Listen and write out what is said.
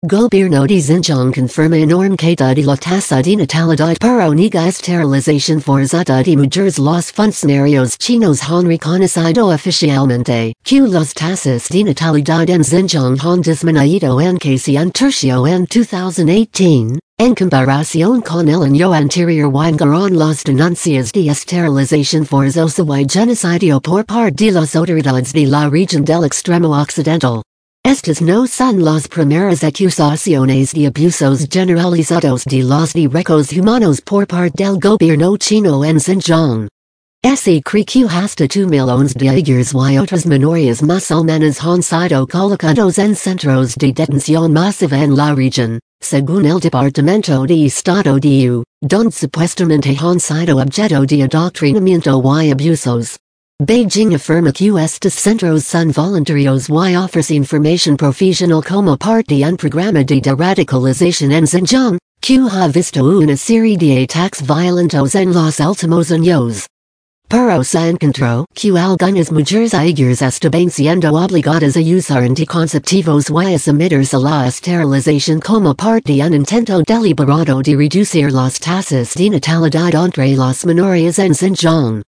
Gobierno de Xinjiang confirma enorme queda de la tasa de natalidad pero niega esterilización forzada de mujeres. Los funcionarios chinos han reconocido oficialmente que las tasas de natalidad en Xinjiang han disminuido en casi un tercio en 2018. En comparación con el año anterior llegaron las denuncias de esterilización forzosa y genocidio por parte de las autoridades de la región del extremo occidental. Estas no son las primeras acusaciones de abusos generalizados de los derechos humanos por parte del gobierno chino en Xinjiang. Se cree que hasta 2 millones de uyghurs y otras minorías musulmanas han sido colocados en centros de detención masiva en la región, según el Departamento de Estado de donde supuestamente han sido objeto de adoctrinamiento y abusos. Beijing afirma que estos centros son voluntarios y ofrecen formación profesional como parte de un programa de radicalización en Xinjiang, que ha visto una serie de ataques violentos en los últimos años. Pero se encontró que algunas mujeres uigures estaban siendo obligadas a usar anticonceptivos y a someterse a la esterilización como parte de un intento deliberado de reducir las tasas de natalidad entre las minorías en Xinjiang.